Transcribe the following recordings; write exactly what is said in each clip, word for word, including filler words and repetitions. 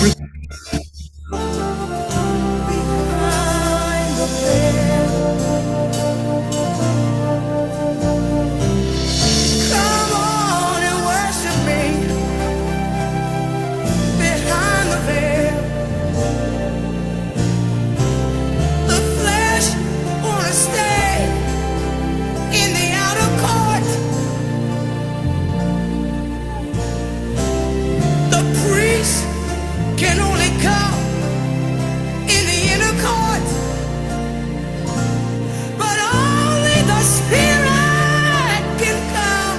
Behind the veil, come on and worship me. Behind the veil, the flesh wanna stay in the outer court. The priest can only come in the inner court, but only the Spirit can come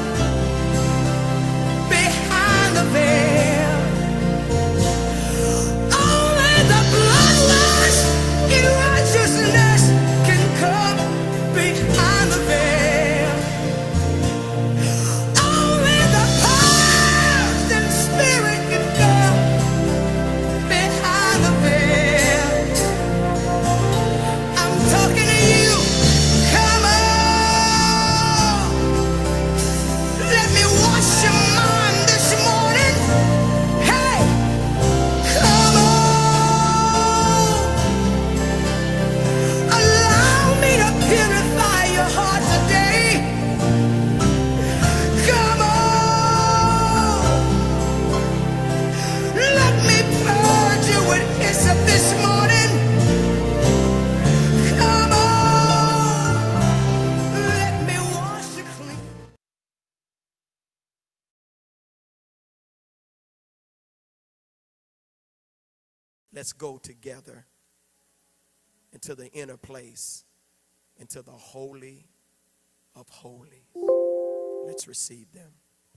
behind the veil. Only the blood-washed in righteousness can come behind the veil. Only the purged in spirit can come behind the veil. I'm talking to you. Come on. Let me wash your mind this morning. Hey, come on. Allow me to purify your heart today. Come on. Let me purge you with hyssop this morning. Come on. Let me wash you clean. Let's go together into the inner place, into the holy of holies. Let's receive them.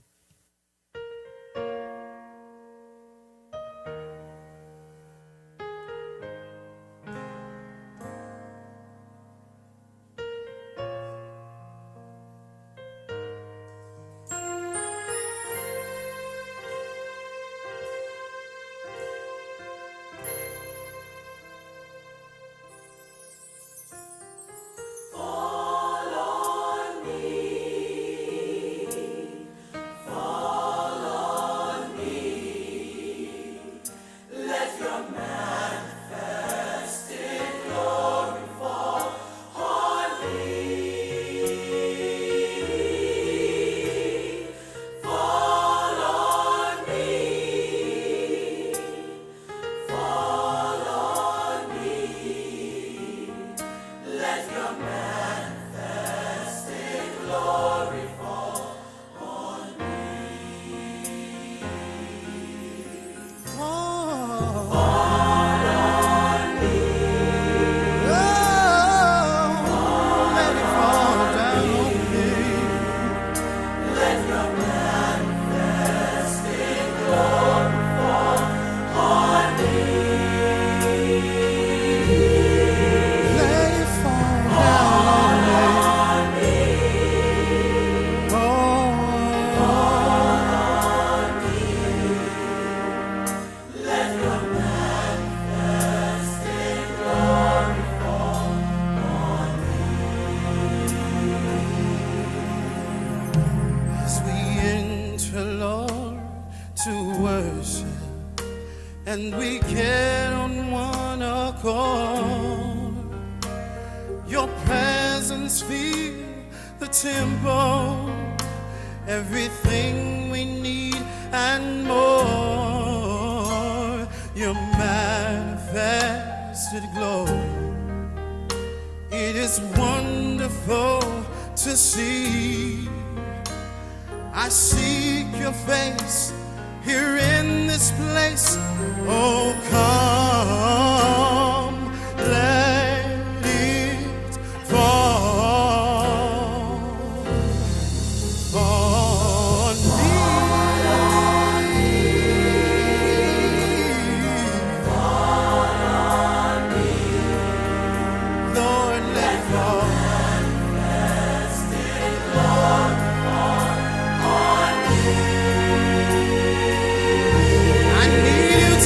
As we enter, Lord, to worship, and we get on one accord, your presence fill the temple, everything we need and more. Your manifested glory, it is wonderful to see. I seek your face here in this place. Oh, come, let it fall on me. Fall on me. Lord, let it fall. I need you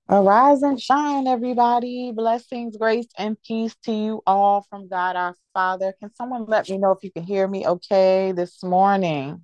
Arise and shine, everybody. Blessings, grace, and peace to you all from God our Father. Can someone let me know if you can hear me okay this morning?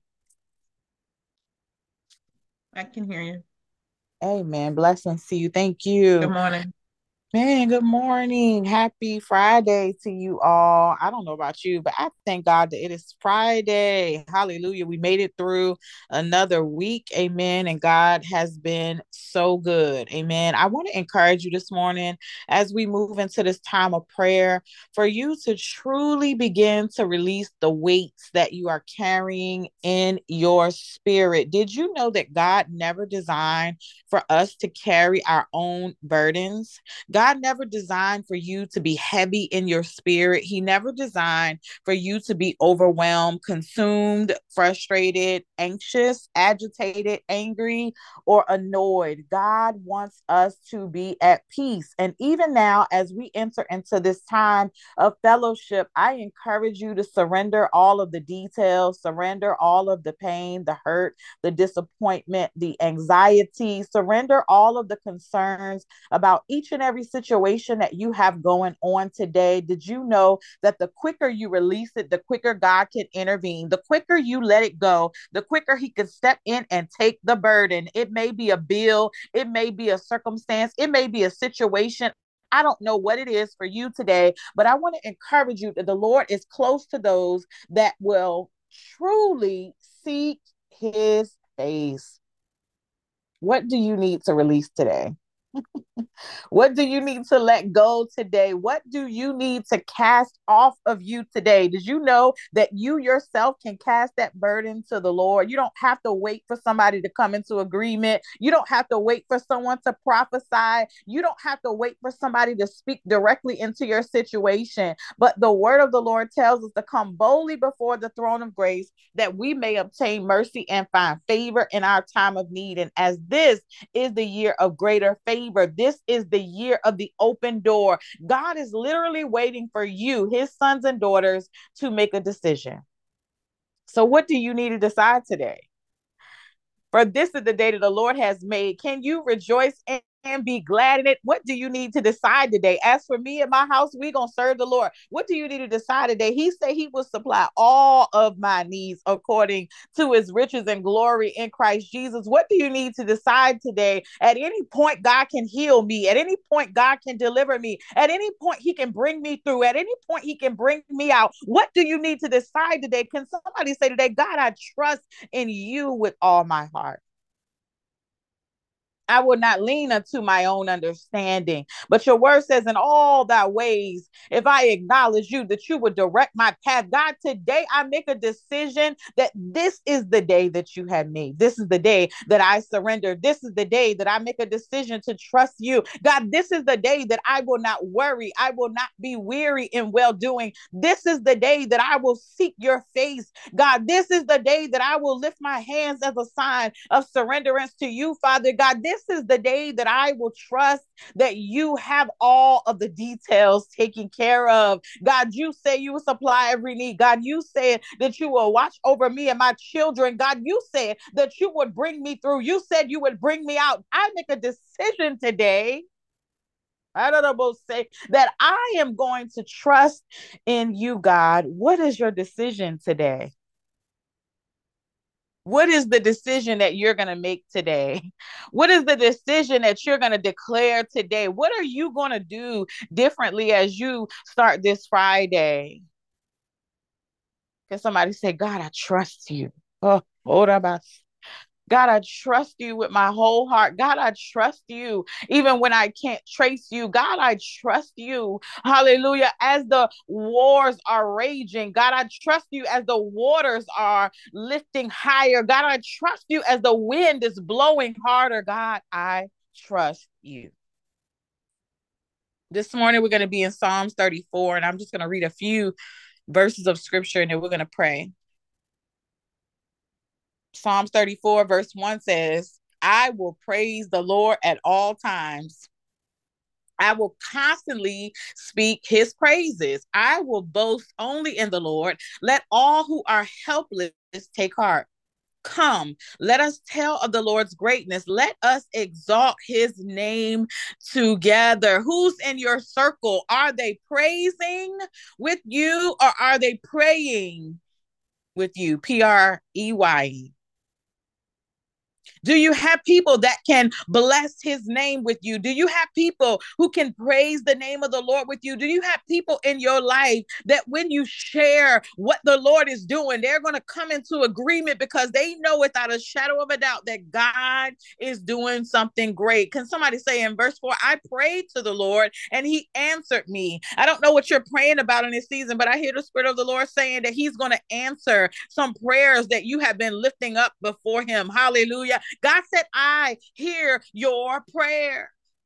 I can hear you. Amen. Blessings to you. Thank Good you. morning. Man, good morning. Happy Friday to you all. I don't know about you, but I thank God that it is Friday. Hallelujah. We made it through another week. Amen. And God has been so good. Amen. I want to encourage you this morning as we move into this time of prayer for you to truly begin to release the weights that you are carrying in your spirit. Did you know that God never designed for us to carry our own burdens? God never designed for you to be heavy in your spirit. He never designed for you to be overwhelmed, consumed, frustrated, anxious, agitated, angry, or annoyed. God wants us to be at peace. And even now, as we enter into this time of fellowship, I encourage you to surrender all of the details, surrender all of the pain, the hurt, the disappointment, the anxiety, surrender all of the concerns about each and every situation that you have going on today. Did you know that the quicker you release it, the quicker God can intervene? The quicker you let it go, the quicker He can step in and take the burden. It may be a bill, it may be a circumstance, it may be a situation. I don't know what it is for you today, but I want to encourage you that the Lord is close to those that will truly seek His face. What do you need to release today? What do you need to let go today? What do you need to cast off of you today? Did you know that you yourself can cast that burden to the Lord? You don't have to wait for somebody to come into agreement. You don't have to wait for someone to prophesy. You don't have to wait for somebody to speak directly into your situation. But the word of the Lord tells us to come boldly before the throne of grace that we may obtain mercy and find favor in our time of need. And as this is the year of greater favor. This is the year of the open door. God is literally waiting for you, His sons and daughters, to make a decision. So, what do you need to decide today? For this is the day that the Lord has made. Can you rejoice and and be glad in it? What do you need to decide today? As for me and my house, we're going to serve the Lord. What do you need to decide today? He said He will supply all of my needs according to His riches and glory in Christ Jesus. What do you need to decide today? At any point, God can heal me. At any point, God can deliver me. At any point, He can bring me through. At any point, He can bring me out. What do you need to decide today? Can somebody say today, God, I trust in you with all my heart? I will not lean unto my own understanding. But your word says, in all thy ways, if I acknowledge you, that you would direct my path. God, today I make a decision that this is the day that you have made. This is the day that I surrender. This is the day that I make a decision to trust you. God, this is the day that I will not worry. I will not be weary in well doing. This is the day that I will seek your face. God, this is the day that I will lift my hands as a sign of surrenderance to you, Father God. This is the day that I will trust that you have all of the details taken care of. God, you say you will supply every need. God, you said that you will watch over me and my children. God, you said that you would bring me through. You said you would bring me out. I make a decision today. I don't know, say that I am going to trust in you, God. What is your decision today? What is the decision that you're going to make today? What is the decision that you're going to declare today? What are you going to do differently as you start this Friday? Can somebody say, God, I trust you? Oh, what about God, I trust you with my whole heart. God, I trust you even when I can't trace you. God, I trust you. Hallelujah. As the wars are raging, God, I trust you as the waters are lifting higher. God, I trust you as the wind is blowing harder. God, I trust you. This morning, we're going to be in Psalms thirty-four, and I'm just going to read a few verses of scripture and then we're going to pray. Psalms thirty-four, verse one says, I will praise the Lord at all times. I will constantly speak his praises. I will boast only in the Lord. Let all who are helpless take heart. Come, let us tell of the Lord's greatness. Let us exalt his name together. Who's in your circle? Are they praising with you or are they praying with you? P R E Y E. Do you have people that can bless his name with you? Do you have people who can praise the name of the Lord with you? Do you have people in your life that when you share what the Lord is doing, they're going to come into agreement because they know without a shadow of a doubt that God is doing something great? Can somebody say in verse four, I prayed to the Lord and he answered me. I don't know what you're praying about in this season, but I hear the Spirit of the Lord saying that he's going to answer some prayers that you have been lifting up before him. Hallelujah. God said, I hear your prayer.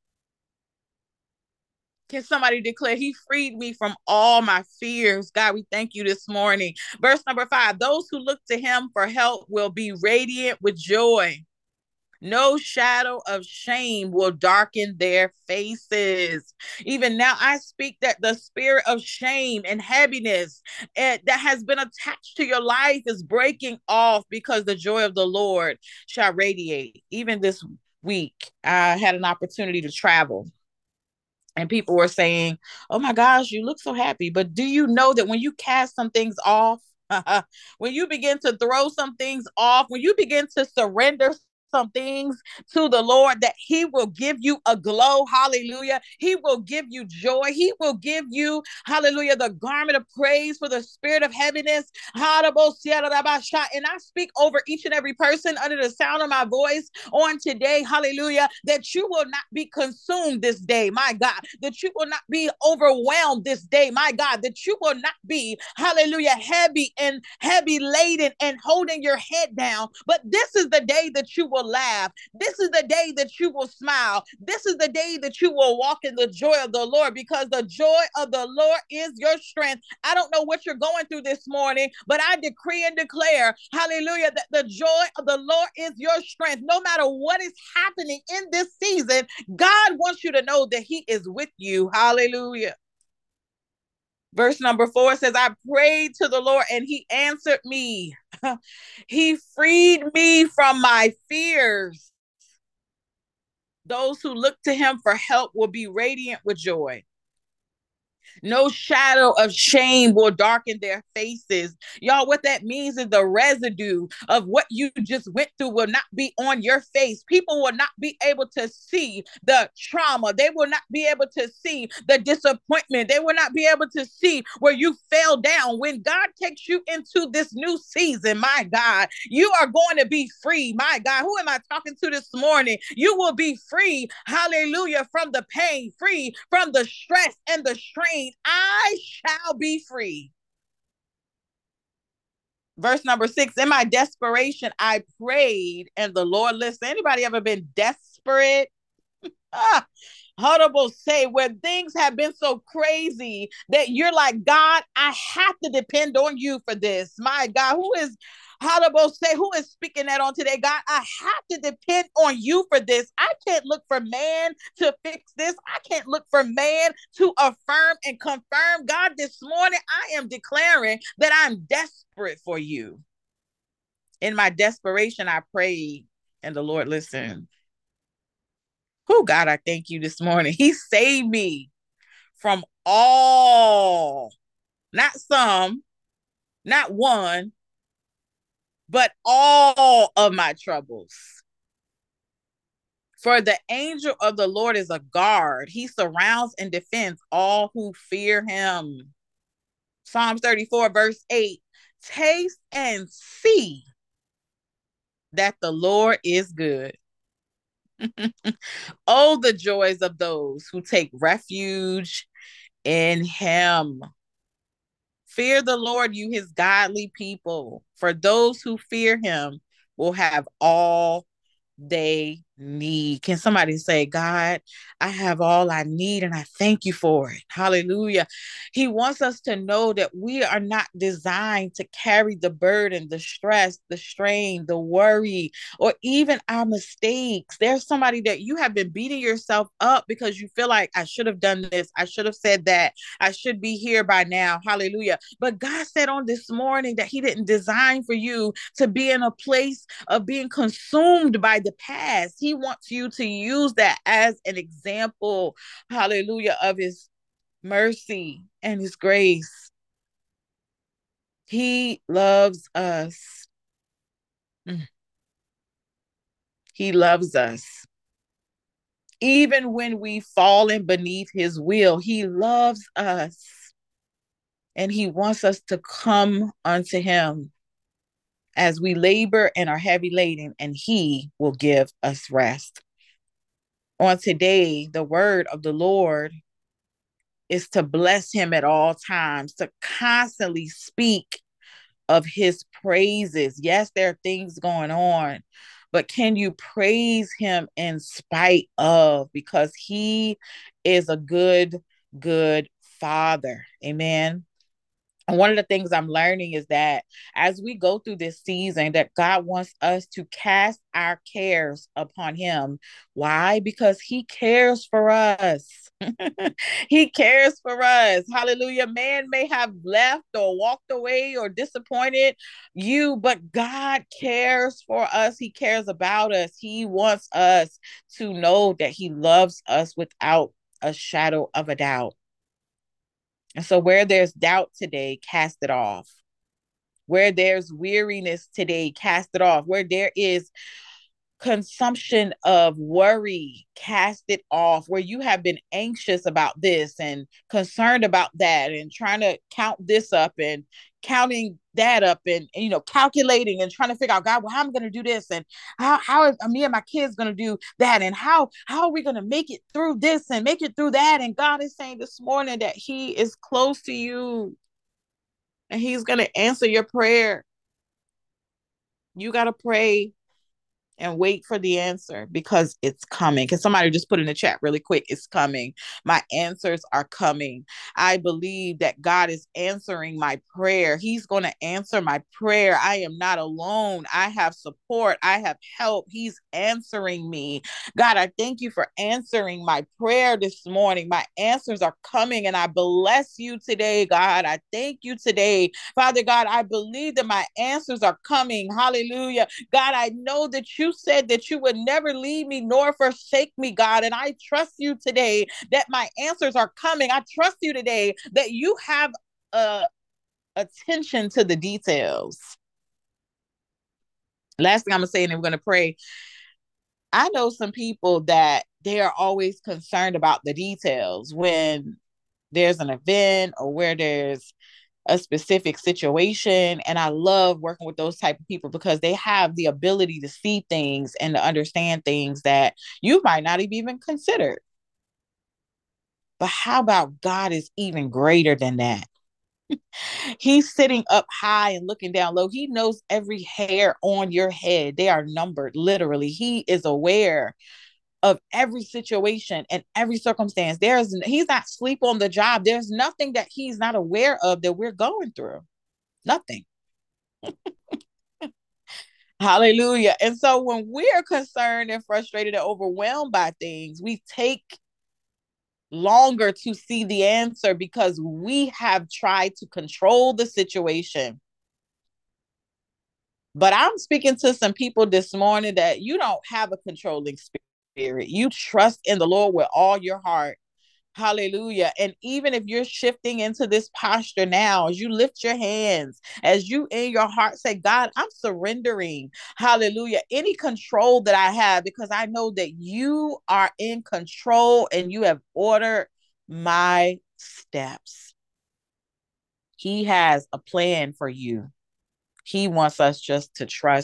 Can somebody declare, he freed me from all my fears? God, we thank you this morning. Verse number five, those who look to him for help will be radiant with joy. No shadow of shame will darken their faces. Even now, I speak that the spirit of shame and heaviness uh, that has been attached to your life is breaking off because the joy of the Lord shall radiate. Even this week, I had an opportunity to travel. And people were saying, oh my gosh, you look so happy. But do you know that when you cast some things off, when you begin to throw some things off, when you begin to surrender some things to the Lord, that he will give you a glow. Hallelujah. He will give you joy. He will give you, hallelujah, the garment of praise for the spirit of heaviness. And I speak over each and every person under the sound of my voice on today, hallelujah, that you will not be consumed this day, my God, that you will not be overwhelmed this day, my God, that you will not be, hallelujah, heavy and heavy laden and holding your head down. But this is the day that you will laugh. This is the day that you will smile. This is the day that you will walk in the joy of the Lord, because the joy of the Lord is your strength. I don't know what you're going through this morning, but I decree and declare, hallelujah, that the joy of the Lord is your strength. No matter what is happening in this season, God wants you to know that he is with you. Hallelujah. Verse number four says, I prayed to the Lord and he answered me. He freed me from my fears. Those who look to him for help will be radiant with joy. No shadow of shame will darken their faces. Y'all, what that means is the residue of what you just went through will not be on your face. People will not be able to see the trauma. They will not be able to see the disappointment. They will not be able to see where you fell down. When God takes you into this new season, my God, you are going to be free. My God, who am I talking to this morning? You will be free, hallelujah, from the pain, free from the stress and the strain. I shall be free. Verse number six, in my desperation, I prayed and the Lord listened. Anybody ever been desperate? ah, Horrible say when things have been so crazy that you're like, God, I have to depend on you for this. My God, who is Horrible say, who is speaking that on today? God, I have to depend on you for this. I can't look for man to fix this. I can't look for man to affirm and confirm. God, this morning, I am declaring that I'm desperate for you. In my desperation, I prayed and the Lord listened. Oh, God, I thank you this morning. He saved me from all, not some, not one, but all of my troubles. For the angel of the Lord is a guard. He surrounds and defends all who fear him. Psalms thirty-four, verse eight, taste and see that the Lord is good. Oh, the joys of those who take refuge in him. Fear the Lord, you his godly people, for those who fear him will have all they need. Can somebody say, God, I have all I need and I thank you for it. Hallelujah. He wants us to know that we are not designed to carry the burden, the stress, the strain, the worry, or even our mistakes. There's somebody that you have been beating yourself up because you feel like, I should have done this. I should have said that. I should be here by now. Hallelujah. But God said on this morning that he didn't design for you to be in a place of being consumed by the past. He wants you to use that as an example, hallelujah, of his mercy and his grace. He loves us. He loves us. Even when we've fallen beneath his will, he loves us. And he wants us to come unto him as we labor and are heavy laden, and he will give us rest. On today, the word of the Lord is to bless him at all times, to constantly speak of his praises. Yes, there are things going on, but can you praise him in spite of? Because he is a good, good father. Amen. And one of the things I'm learning is that as we go through this season, that God wants us to cast our cares upon him. Why? Because he cares for us. He cares for us. Hallelujah. Man may have left or walked away or disappointed you, but God cares for us. He cares about us. He wants us to know that he loves us without a shadow of a doubt. And so where there's doubt today, cast it off. Where there's weariness today, cast it off. Where there is consumption of worry, cast it off. Where you have been anxious about this and concerned about that and trying to count this up and counting that up and, and you know, calculating and trying to figure out, God, well, how am I going to do this? And how, how is me and my kids going to do that? And how, how are we going to make it through this and make it through that? And God is saying this morning that he is close to you and he's going to answer your prayer. You got to pray and wait for the answer because it's coming. Can somebody just put in the chat really quick? It's coming. My answers are coming. I believe that God is answering my prayer. He's going to answer my prayer. I am not alone. I have support. I have help. He's answering me. God, I thank you for answering my prayer this morning. My answers are coming and I bless you today, God. I thank you today. Father God, I believe that my answers are coming. Hallelujah. God, I know that you said that you would never leave me nor forsake me, God. And I trust you today that my answers are coming. I trust you today that you have uh, attention to the details. Last thing I'm going to say, and then we're going to pray. I know some people that they are always concerned about the details when there's an event or where there's a specific situation. And I love working with those type of people because they have the ability to see things and to understand things that you might not have even considered. But how about God is even greater than that? He's sitting up high and looking down low. He knows every hair on your head. They are numbered, literally. He is aware of every situation and every circumstance. There's he's not asleep on the job. There's nothing that he's not aware of that we're going through. Nothing. Hallelujah. And so when we're concerned and frustrated and overwhelmed by things, we take longer to see the answer because we have tried to control the situation. But I'm speaking to some people this morning that you don't have a controlling spirit. You trust in the Lord with all your heart. Hallelujah. And even if you're shifting into this posture now, as you lift your hands, as you in your heart say, God, I'm surrendering. Hallelujah. Any control that I have, because I know that you are in control and you have ordered my steps. He has a plan for you. He wants us just to trust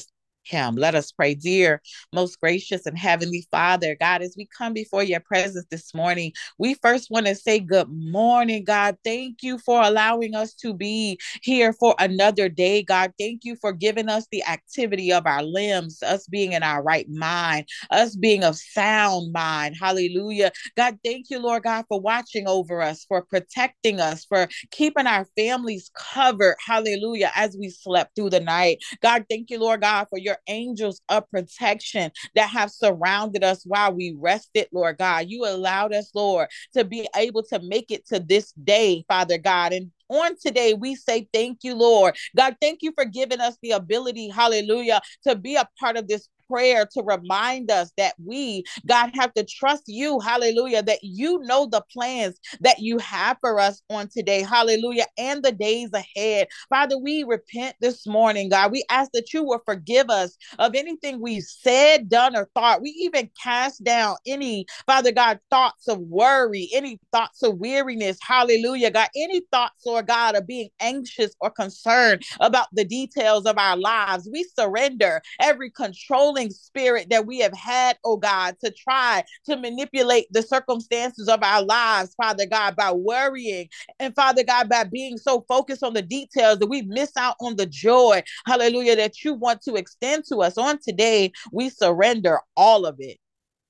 Him. Let us pray. Dear, most gracious and heavenly Father, God, as we come before your presence this morning, we first want to say good morning, God. Thank you for allowing us to be here for another day, God. Thank you for giving us the activity of our limbs, us being in our right mind, us being of sound mind. Hallelujah. God, thank you, Lord God, for watching over us, for protecting us, for keeping our families covered. Hallelujah. As we slept through the night. God, thank you, Lord God, for your angels of protection that have surrounded us while we rested, Lord God. You allowed us, Lord, to be able to make it to this day, Father God. And on today, we say thank you, Lord. God, thank you for giving us the ability, hallelujah, to be a part of this prayer, to remind us that we, God, have to trust you, hallelujah, that you know the plans that you have for us on today, hallelujah, and the days ahead. Father, we repent this morning, God. We ask that you will forgive us of anything we've said, done, or thought. We even cast down any, Father God, thoughts of worry, any thoughts of weariness, hallelujah, God, any thoughts, Lord God, of being anxious or concerned about the details of our lives. We surrender every controlling spirit that we have had, oh God, to try to manipulate the circumstances of our lives, Father God, by worrying and Father God, by being so focused on the details that we miss out on the joy, hallelujah, that you want to extend to us on today. We surrender all of it.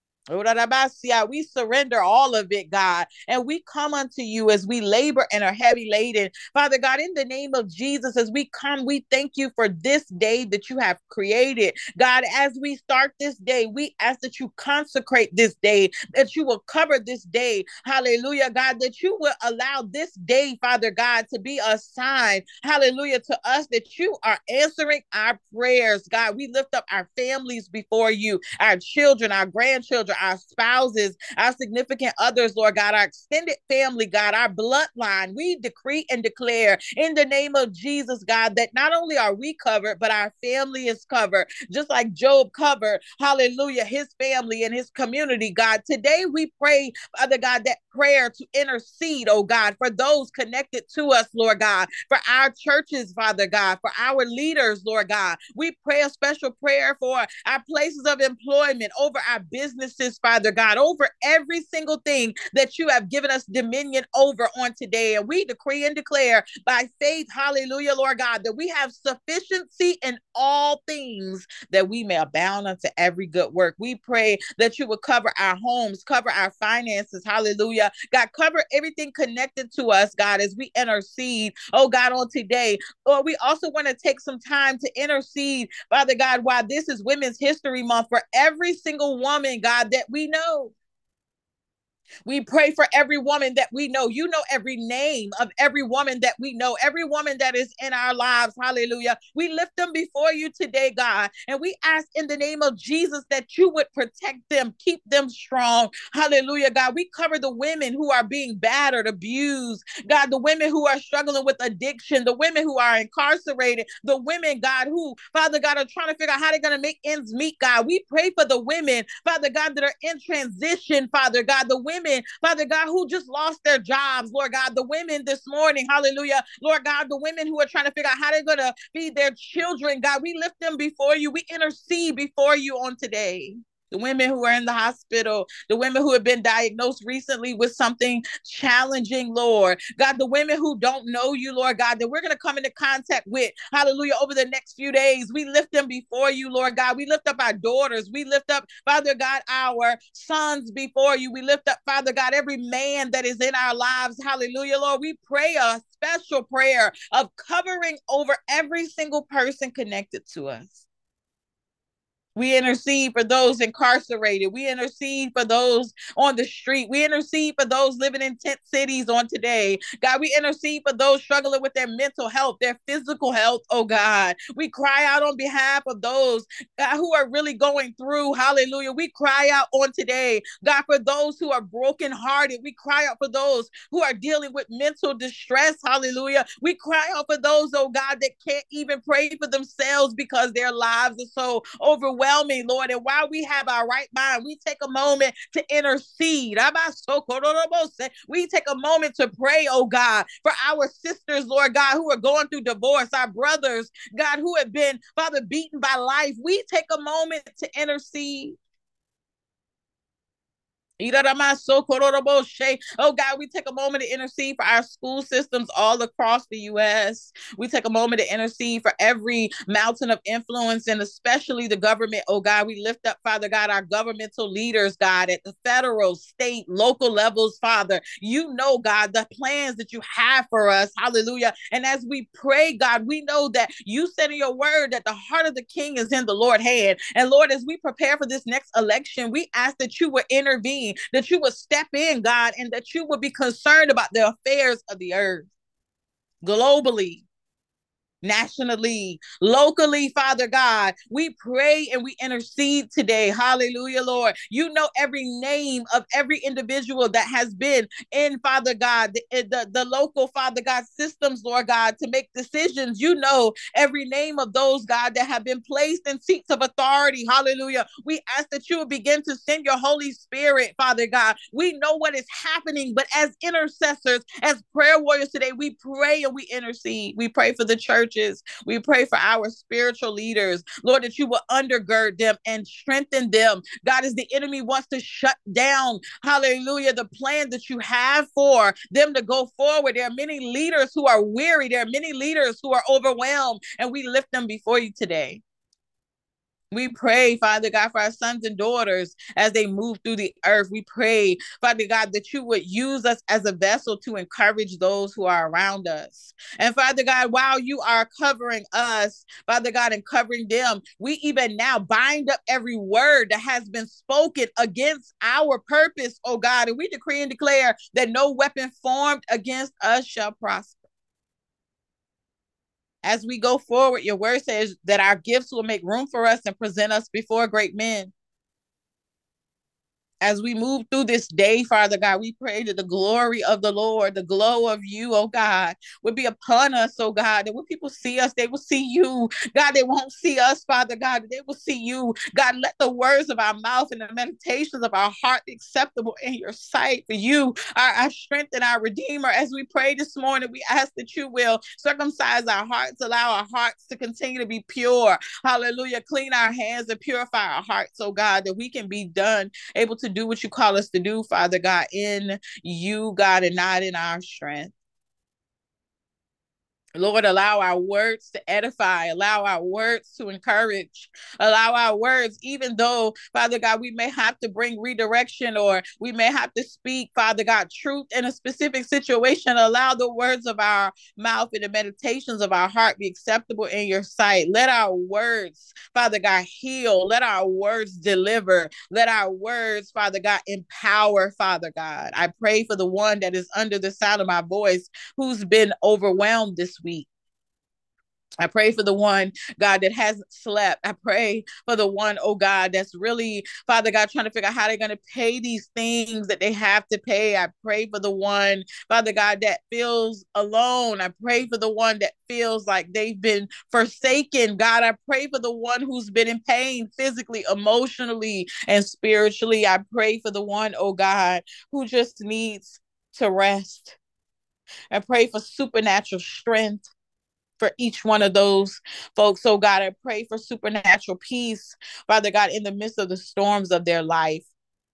We surrender all of it, God, and we come unto you as we labor and are heavy laden. Father God, in the name of Jesus, as we come, we thank you for this day that you have created. God, as we start this day, we ask that you consecrate this day, that you will cover this day. Hallelujah, God, that you will allow this day, Father God, to be a sign, hallelujah, to us that you are answering our prayers. God, we lift up our families before you, our children, our grandchildren, our spouses, our significant others, Lord God, our extended family, God, our bloodline. We decree and declare in the name of Jesus, God, that not only are we covered, but our family is covered, just like Job covered, hallelujah, his family and his community, God. Today we pray, Father God, that prayer to intercede, oh God, for those connected to us, Lord God, for our churches, Father God, for our leaders, Lord God. We pray a special prayer for our places of employment, over our businesses, Father God, over every single thing that you have given us dominion over on today. And we decree and declare by faith, hallelujah, Lord God, that we have sufficiency in all things, that we may abound unto every good work. We pray that you would cover our homes, cover our finances, hallelujah. God, cover everything connected to us, God, as we intercede, oh God, on today. Lord, we also want to take some time to intercede, Father God, while this is Women's History Month, for every single woman, God, that we know. We pray for every woman that we know. You know every name of every woman that we know, every woman that is in our lives. Hallelujah. We lift them before you today, God. And we ask in the name of Jesus that you would protect them, keep them strong. Hallelujah, God. We cover the women who are being battered, abused. God, the women who are struggling with addiction, the women who are incarcerated, the women, God, who, Father God, are trying to figure out how they're going to make ends meet, God. We pray for the women, Father God, that are in transition, Father God, the women, Father God, who just lost their jobs, Lord God, the women this morning, hallelujah, Lord God, the women who are trying to figure out how they're going to feed their children, God, we lift them before you. We intercede before you on today. The women who are in the hospital, the women who have been diagnosed recently with something challenging, Lord. God, the women who don't know you, Lord God, that we're going to come into contact with, hallelujah, over the next few days. We lift them before you, Lord God. We lift up our daughters. We lift up, Father God, our sons before you. We lift up, Father God, every man that is in our lives. Hallelujah, Lord. We pray a special prayer of covering over every single person connected to us. We intercede for those incarcerated. We intercede for those on the street. We intercede for those living in tent cities on today. God, we intercede for those struggling with their mental health, their physical health, oh God. We cry out on behalf of those, God, who are really going through. Hallelujah. We cry out on today, God, for those who are brokenhearted. We cry out for those who are dealing with mental distress. Hallelujah. We cry out for those, oh God, that can't even pray for themselves because their lives are so overwhelming overwhelming, Lord. And while we have our right mind, we take a moment to intercede. We take a moment to pray, oh God, for our sisters, Lord God, who are going through divorce, our brothers, God, who have been, Father, beaten by life. We take a moment to intercede. Oh God, we take a moment to intercede for our school systems all across the U S. We take a moment to intercede for every mountain of influence and especially the government. Oh God, we lift up, Father God, our governmental leaders, God, at the federal, state, local levels, Father. You know, God, the plans that you have for us. Hallelujah. And as we pray, God, we know that you said in your word that the heart of the king is in the Lord's hand. And Lord, as we prepare for this next election, we ask that you would intervene, that you would step in, God, and that you would be concerned about the affairs of the earth globally, nationally, locally, Father God. We pray and we intercede today. Hallelujah, Lord. You know every name of every individual that has been in, Father God, the, the, the local, Father God, systems, Lord God, to make decisions. You know every name of those, God, that have been placed in seats of authority. Hallelujah. We ask that you would begin to send your Holy Spirit, Father God. We know what is happening, but as intercessors, as prayer warriors today, we pray and we intercede. We pray for the church. We pray for our spiritual leaders, Lord, that you will undergird them and strengthen them. God, as the enemy wants to shut down, hallelujah, the plan that you have for them to go forward. There are many leaders who are weary. There are many leaders who are overwhelmed, and we lift them before you today. We pray, Father God, for our sons and daughters as they move through the earth. We pray, Father God, that you would use us as a vessel to encourage those who are around us. And Father God, while you are covering us, Father God, and covering them, we even now bind up every word that has been spoken against our purpose, oh God. And we decree and declare that no weapon formed against us shall prosper. As we go forward, your word says that our gifts will make room for us and present us before great men. As we move through this day, Father God, we pray that the glory of the Lord, the glow of you, oh God, would be upon us, oh God, that when people see us, they will see you. God, they won't see us, Father God, they will see you. God, let the words of our mouth and the meditations of our heart be acceptable in your sight. For you, our, our strength and our Redeemer. As we pray this morning, we ask that you will circumcise our hearts, allow our hearts to continue to be pure. Hallelujah. Clean our hands and purify our hearts, oh God, that we can be done, able to do what you call us to do, Father God, in you, God, and not in our strength. Lord, allow our words to edify, allow our words to encourage, allow our words, even though, Father God, we may have to bring redirection or we may have to speak, Father God, truth in a specific situation, allow the words of our mouth and the meditations of our heart be acceptable in your sight. Let our words, Father God, heal. Let our words deliver. Let our words, Father God, empower, Father God. I pray for the one that is under the sound of my voice who's been overwhelmed this week. I pray for the one, God, that hasn't slept. I pray for the one, oh God, that's really, Father God, trying to figure out how they're going to pay these things that they have to pay. I pray for the one, Father God, that feels alone. I pray for the one that feels like they've been forsaken. God, I pray for the one who's been in pain physically, emotionally, and spiritually. I pray for the one, oh God, who just needs to rest. I pray for supernatural strength for each one of those folks. So God, I pray for supernatural peace, Father God, in the midst of the storms of their life.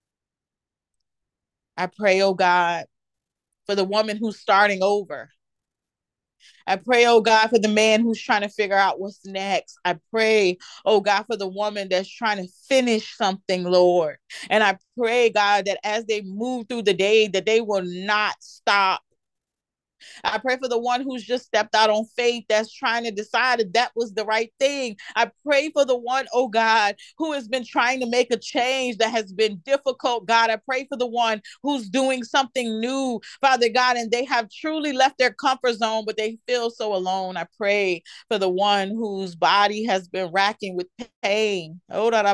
I pray, oh God, for the woman who's starting over. I pray, oh God, for the man who's trying to figure out what's next. I pray, oh God, for the woman that's trying to finish something, Lord. And I pray, God, that as they move through the day, that they will not stop. I pray for the one who's just stepped out on faith that's trying to decide if that was the right thing. I pray for the one, oh God, who has been trying to make a change that has been difficult, God. I pray for the one who's doing something new, Father God, and they have truly left their comfort zone, but they feel so alone. I pray for the one whose body has been racking with pain. Oh, God,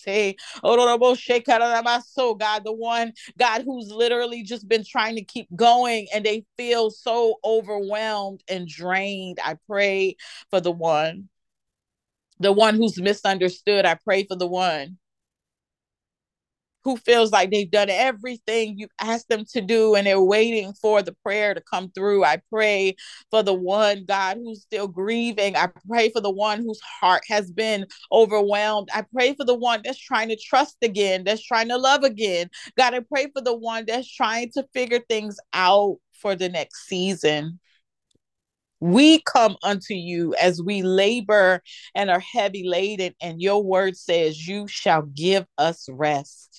the one, God, who's literally just been trying to keep going and they feel so overwhelmed and drained. I pray for the one The one who's misunderstood. I pray for the one who feels like they've done everything you asked them to do and they're waiting for the prayer to come through. I pray for the one, God, who's still grieving. I pray for the one whose heart has been overwhelmed. I pray for the one that's trying to trust again, that's trying to love again. God, I pray for the one that's trying to figure things out for the next season. We come unto you as we labor and are heavy laden, and your word says you shall give us rest.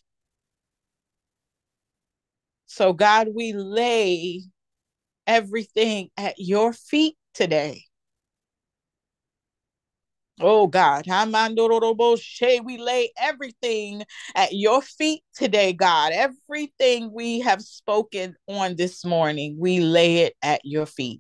So, God, we lay everything at your feet today. Oh, God, we lay everything at your feet today, God. Everything we have spoken on this morning, we lay it at your feet.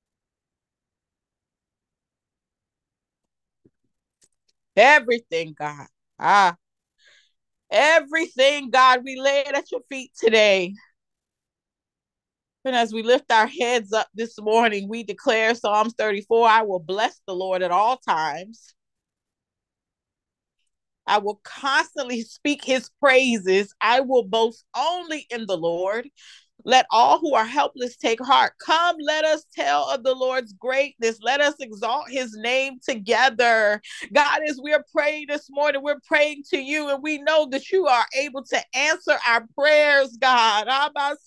Everything, God. Ah, everything, God, we lay it at your feet today. And as we lift our heads up this morning, we declare Psalms thirty-four, I will bless the Lord at all times. I will constantly speak his praises. I will boast only in the Lord. Let all who are helpless take heart. Come, let us tell of the Lord's greatness. Let us exalt his name together. God, as we're praying this morning, we're praying to you, and we know that you are able to answer our prayers, God. God,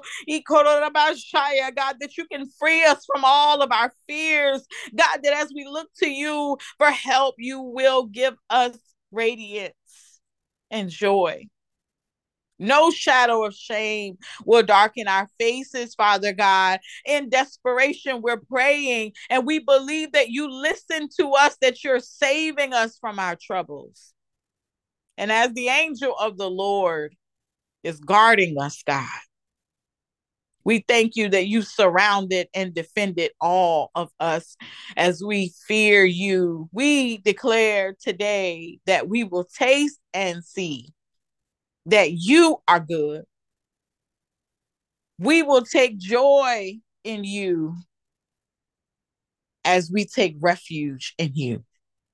that you can free us from all of our fears. God, that as we look to you for help, you will give us radiance and joy. No shadow of shame will darken our faces, Father God. In desperation, we're praying, and we believe that you listen to us, that you're saving us from our troubles. And as the angel of the Lord is guarding us, God, we thank you that you surrounded and defended all of us as we fear you. We declare today that we will taste and see that you are good. We will take joy in you as we take refuge in you.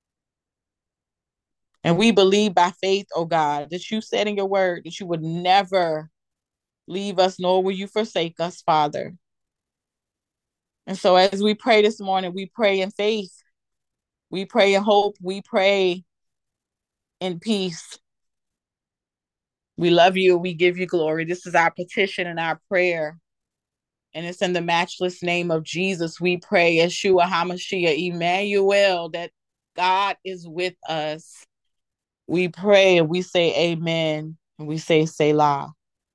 And we believe by faith, oh God, that you said in your word that you would never leave us, nor will you forsake us, Father. And so as we pray this morning, we pray in faith. We pray in hope. We pray in peace. We love you. We give you glory. This is our petition and our prayer. And it's in the matchless name of Jesus we pray, Yeshua HaMashiach, Emmanuel, that God is with us. We pray and we say amen. And we say Selah.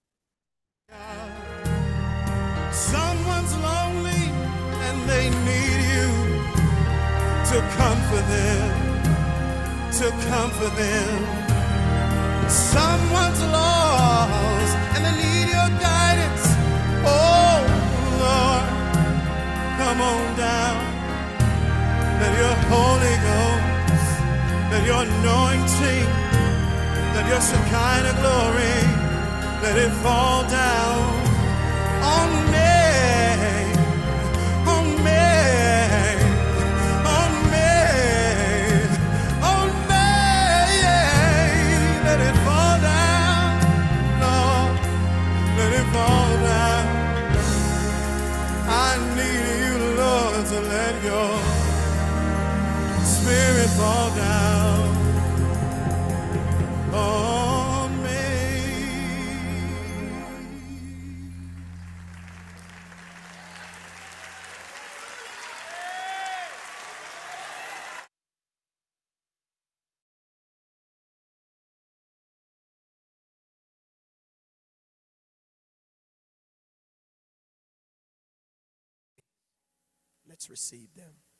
Someone's lonely and they need you to comfort them, to comfort them. Someone's lost and they need your guidance. Oh Lord, come on down. Let your Holy Ghost, let your anointing, let your Shekinah glory, let it fall down on me, on me, on me, on me. Let it fall down, Lord, let it fall down. I need you, Lord, to let your Spirit fall down on me. Let's receive them.